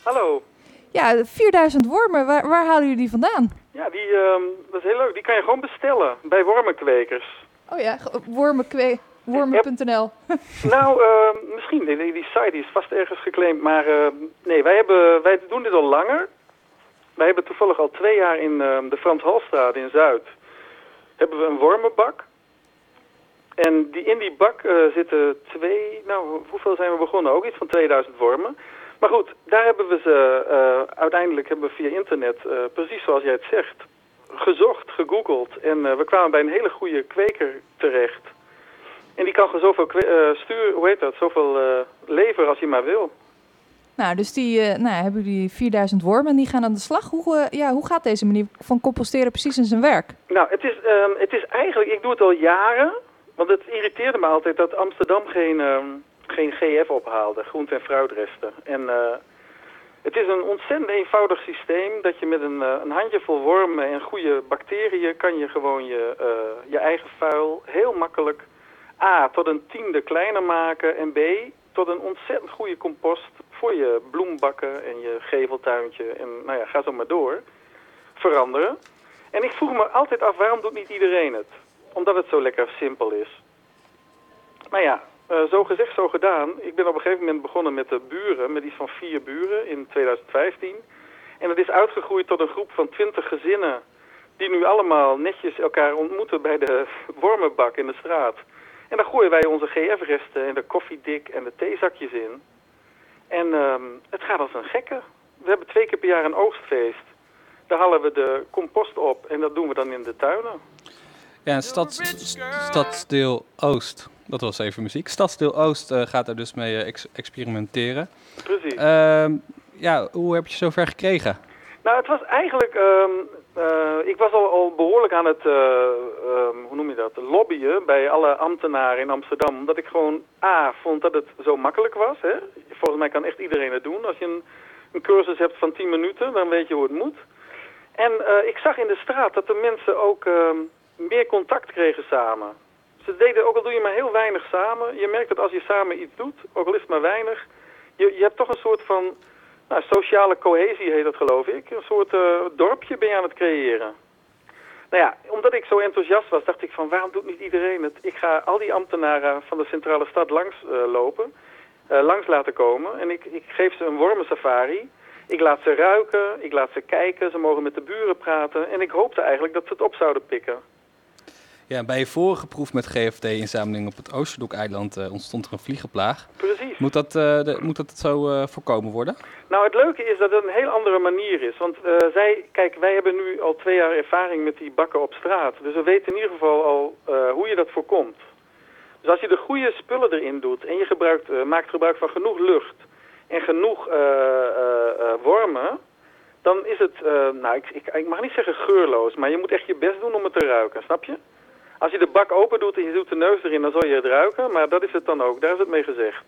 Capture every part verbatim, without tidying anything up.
Hallo. Ja, vierduizend wormen, waar, waar halen jullie die vandaan? Ja, die, um, dat is heel leuk. Die kan je gewoon bestellen bij wormenkwekers. Oh ja, wormenkwe- wormen punt n l. Nou, uh, misschien. Die, die site die is vast ergens geclaimd. Maar uh, nee, wij, hebben, wij doen dit al langer. Wij hebben toevallig al twee jaar in uh, de Frans Halstraat in Zuid hebben we een wormenbak. En die, in die bak uh, zitten twee, nou hoeveel zijn we begonnen? Ook iets van tweeduizend wormen. Maar goed, daar hebben we ze, uh, uiteindelijk hebben we via internet, uh, precies zoals jij het zegt, gezocht, gegoogeld. En uh, we kwamen bij een hele goede kweker terecht. En die kan gewoon zoveel kwe- uh, sturen, hoe heet dat, zoveel uh, leveren als je maar wil. Nou, dus die, uh, nou, hebben jullie vierduizend wormen en die gaan aan de slag. Hoe, uh, ja, hoe gaat deze manier van composteren precies in zijn werk? Nou, het is, um, het is eigenlijk, ik doe het al jaren, want het irriteerde me altijd dat Amsterdam geen... Um, geen G F ophaalde, groente- en fruitresten. En uh, het is een ontzettend eenvoudig systeem dat je met een, uh, een handjevol wormen en goede bacteriën kan je gewoon je, uh, je eigen vuil heel makkelijk A, tot een tiende kleiner maken en B, tot een ontzettend goede compost voor je bloembakken en je geveltuintje en nou ja, ga zo maar door, veranderen. En ik vroeg me altijd af, waarom doet niet iedereen het? Omdat het zo lekker simpel is. Maar ja, Uh, zo gezegd, zo gedaan. Ik ben op een gegeven moment begonnen met de buren, met iets van vier buren in twintig vijftien. En het is uitgegroeid tot een groep van twintig gezinnen die nu allemaal netjes elkaar ontmoeten bij de wormenbak in de straat. En dan gooien wij onze G F-resten en de koffiedik en de theezakjes in. En uh, het gaat als een gekke. We hebben twee keer per jaar een oogstfeest. Daar halen we de compost op en dat doen we dan in de tuinen. Ja, stad, Stadsdeel Oost. Dat was even muziek. Stadsdeel Oost uh, gaat er dus mee uh, ex- experimenteren. Precies. Uh, ja, hoe heb je zover gekregen? Nou, het was eigenlijk... Um, uh, ik was al, al behoorlijk aan het, uh, um, hoe noem je dat, lobbyen bij alle ambtenaren in Amsterdam. Omdat ik gewoon, A, vond dat het zo makkelijk was. Hè? Volgens mij kan echt iedereen het doen. Als je een, een cursus hebt van tien minuten, dan weet je hoe het moet. En uh, ik zag in de straat dat de mensen ook uh, meer contact kregen samen. Ze deden, ook al doe je maar heel weinig samen, je merkt dat als je samen iets doet, ook al is het maar weinig, je, je hebt toch een soort van nou, sociale cohesie, heet dat geloof ik. Een soort uh, dorpje ben je aan het creëren. Nou ja, omdat ik zo enthousiast was, dacht ik van waarom doet niet iedereen het? Ik ga al die ambtenaren van de centrale stad langs uh, lopen, uh, langs laten komen en ik, ik geef ze een wormensafari. Ik laat ze ruiken, ik laat ze kijken, ze mogen met de buren praten en ik hoopte eigenlijk dat ze het op zouden pikken. Ja, bij je vorige proef met G F D-inzameling op het Oosterdoek-eiland uh, ontstond er een vliegenplaag. Precies. Moet dat, uh, de, moet dat zo uh, voorkomen worden? Nou, het leuke is dat het een heel andere manier is. Want uh, zij, kijk, wij hebben nu al twee jaar ervaring met die bakken op straat. Dus we weten in ieder geval al uh, hoe je dat voorkomt. Dus als je de goede spullen erin doet en je gebruikt, uh, maakt gebruik van genoeg lucht en genoeg uh, uh, uh, wormen, dan is het, uh, nou, ik, ik, ik mag niet zeggen geurloos, maar je moet echt je best doen om het te ruiken, snap je? Als je de bak open doet en je doet de neus erin, dan zal je het ruiken, maar dat is het dan ook. Daar is het mee gezegd.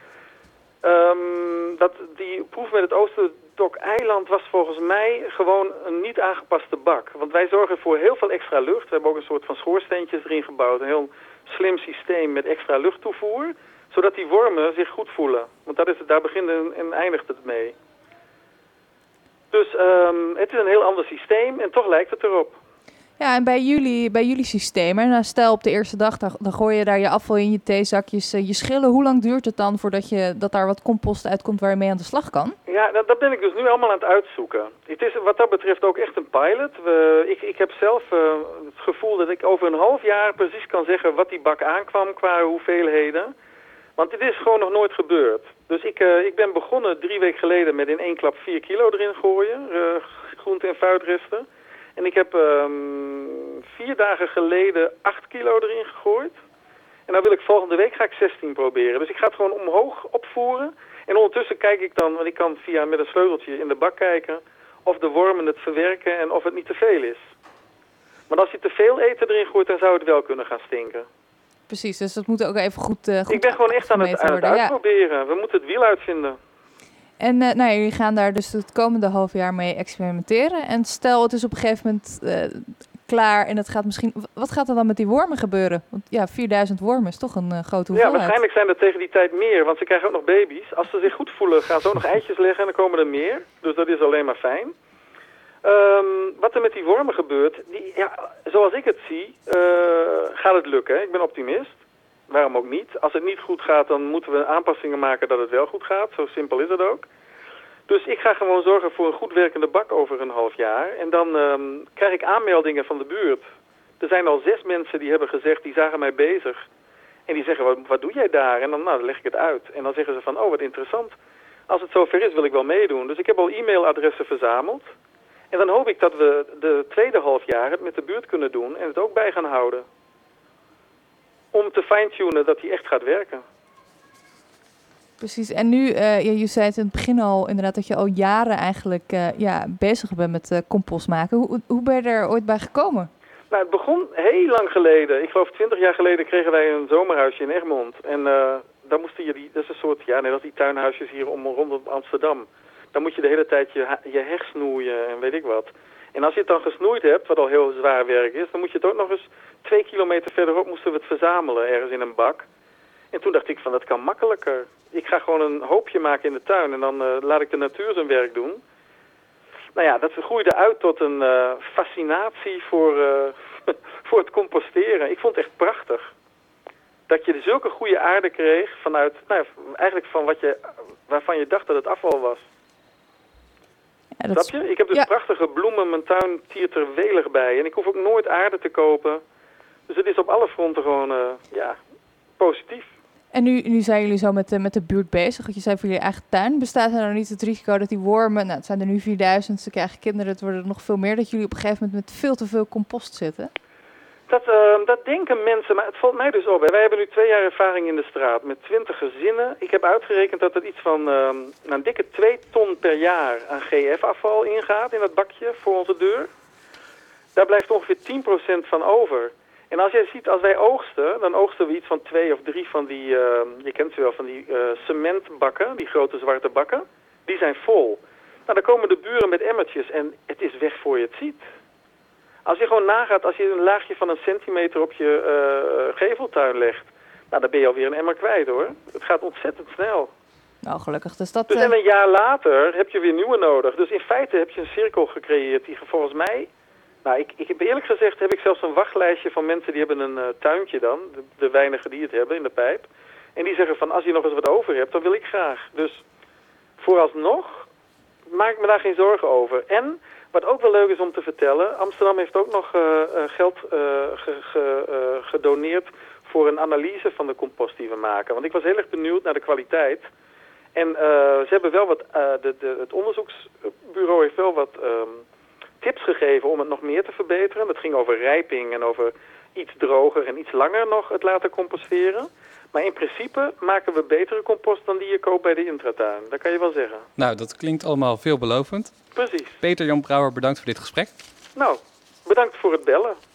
Um, dat, die proef met het Oosterdok-eiland was volgens mij gewoon een niet aangepaste bak. Want wij zorgen voor heel veel extra lucht. We hebben ook een soort van schoorsteentjes erin gebouwd. Een heel slim systeem met extra luchttoevoer. Zodat die wormen zich goed voelen. Want dat is het, daar begint en eindigt het mee. Dus um, het is een heel ander systeem en toch lijkt het erop. Ja, en bij jullie, bij jullie systemen, nou, stel op de eerste dag, dan, dan gooi je daar je afval in, je theezakjes, uh, je schillen. Hoe lang duurt het dan voordat je, dat daar wat compost uitkomt waar je mee aan de slag kan? Ja, dat, dat ben ik dus nu allemaal aan het uitzoeken. Het is wat dat betreft ook echt een pilot. We, ik, ik heb zelf uh, het gevoel dat ik over een half jaar precies kan zeggen wat die bak aankwam qua hoeveelheden. Want dit is gewoon nog nooit gebeurd. Dus ik, uh, ik ben begonnen drie weken geleden met in één klap vier kilo erin gooien, uh, groente- en fruitresten. En ik heb um, vier dagen geleden acht kilo erin gegooid. En dan wil ik volgende week ga ik zestien proberen. Dus ik ga het gewoon omhoog opvoeren. En ondertussen kijk ik dan, want ik kan via met een sleuteltje in de bak kijken of de wormen het verwerken en of het niet te veel is. Want als je te veel eten erin gooit, dan zou het wel kunnen gaan stinken. Precies, dus dat moet ook even goed, uh, goed Ik ben gewoon echt aan het, aan het uitproberen. Ja. We moeten het wiel uitvinden. En uh, nou, jullie gaan daar dus het komende half jaar mee experimenteren. En stel, het is op een gegeven moment, uh, klaar en het gaat misschien... Wat gaat er dan met die wormen gebeuren? Want ja, vierduizend wormen is toch een uh, grote hoeveelheid. Ja, waarschijnlijk zijn er tegen die tijd meer, want ze krijgen ook nog baby's. Als ze zich goed voelen, gaan ze ook nog eitjes leggen en dan komen er meer. Dus dat is alleen maar fijn. Um, wat er met die wormen gebeurt, die, ja, zoals ik het zie, uh, gaat het lukken. Ik ben optimist. Waarom ook niet? Als het niet goed gaat, dan moeten we aanpassingen maken dat het wel goed gaat. Zo simpel is het ook. Dus ik ga gewoon zorgen voor een goed werkende bak over een half jaar. En dan um, krijg ik aanmeldingen van de buurt. Er zijn al zes mensen die hebben gezegd, die zagen mij bezig. En die zeggen, wat, wat doe jij daar? En dan, nou, dan leg ik het uit. En dan zeggen ze van, oh, wat interessant. Als het zover is, wil ik wel meedoen. Dus ik heb al e-mailadressen verzameld. En dan hoop ik dat we de tweede halfjaar het met de buurt kunnen doen en het ook bij gaan houden. Om te fine-tunen dat die echt gaat werken. Precies. En nu, uh, ja, je zei het in het begin al inderdaad dat je al jaren eigenlijk uh, ja, bezig bent met uh, compost maken. Hoe, hoe ben je er ooit bij gekomen? Nou, het begon heel lang geleden. Ik geloof twintig jaar geleden kregen wij een zomerhuisje in Egmond. En uh, dan moesten je die, dat is een soort, ja, nee, dat die tuinhuisjes hier om, rondom Amsterdam. Dan moet je de hele tijd je, je heg snoeien en weet ik wat. En als je het dan gesnoeid hebt, wat al heel zwaar werk is, dan moet je het ook nog eens twee kilometer verderop moesten we het verzamelen, ergens in een bak. En toen dacht ik van, dat kan makkelijker. Ik ga gewoon een hoopje maken in de tuin en dan uh, laat ik de natuur zijn werk doen. Nou ja, dat groeide uit tot een uh, fascinatie voor, uh, voor het composteren. Ik vond het echt prachtig. Dat je zulke goede aarde kreeg vanuit, nou ja, eigenlijk van wat je, waarvan je dacht dat het afval was. Ja, dat Snap je? Ik heb dus ja. prachtige bloemen, mijn tuin tiert er welig bij. En ik hoef ook nooit aarde te kopen. Dus het is op alle fronten gewoon, uh, ja, positief. En nu, nu zijn jullie zo met de, met de buurt bezig. Wat je zei voor jullie eigen tuin. Bestaat er nou niet het risico dat die wormen... Nou, het zijn er nu vierduizend, ze krijgen kinderen, het worden er nog veel meer. Dat jullie op een gegeven moment met veel te veel compost zitten? Dat, uh, dat denken mensen, maar het valt mij dus op. Hè. Wij hebben nu twee jaar ervaring in de straat met twintig gezinnen. Ik heb uitgerekend dat er iets van uh, nou, een dikke twee ton per jaar aan G F-afval ingaat in dat bakje voor onze deur. Daar blijft ongeveer tien procent van over. En als jij ziet, als wij oogsten, dan oogsten we iets van twee of drie van die, uh, je kent ze wel, van die uh, cementbakken, die grote zwarte bakken. Die zijn vol. Nou, dan komen de buren met emmertjes en het is weg voor je het ziet. Als je gewoon nagaat, als je een laagje van een centimeter op je uh, geveltuin legt, nou, dan ben je alweer een emmer kwijt, hoor. Het gaat ontzettend snel. Nou, gelukkig. Dus, dat, dus uh... en een jaar later heb je weer nieuwe nodig. Dus in feite heb je een cirkel gecreëerd die volgens mij... Nou, ik, ik heb eerlijk gezegd heb ik zelfs een wachtlijstje van mensen die hebben een uh, tuintje dan. De, de weinigen die het hebben in de pijp. En die zeggen van, als je nog eens wat over hebt, dan wil ik graag. Dus vooralsnog maak ik me daar geen zorgen over. En... Wat ook wel leuk is om te vertellen, Amsterdam heeft ook nog uh, uh, geld uh, ge, ge, uh, gedoneerd voor een analyse van de compost die we maken. Want ik was heel erg benieuwd naar de kwaliteit. En uh, ze hebben wel wat, uh, de, de, het onderzoeksbureau heeft wel wat um, tips gegeven om het nog meer te verbeteren. Dat ging over rijping en over iets droger en iets langer nog het laten composteren. Maar in principe maken we betere compost dan die je koopt bij de intratuin. Dat kan je wel zeggen. Nou, dat klinkt allemaal veelbelovend. Precies. Peter Jan Brouwer, bedankt voor dit gesprek. Nou, bedankt voor het bellen.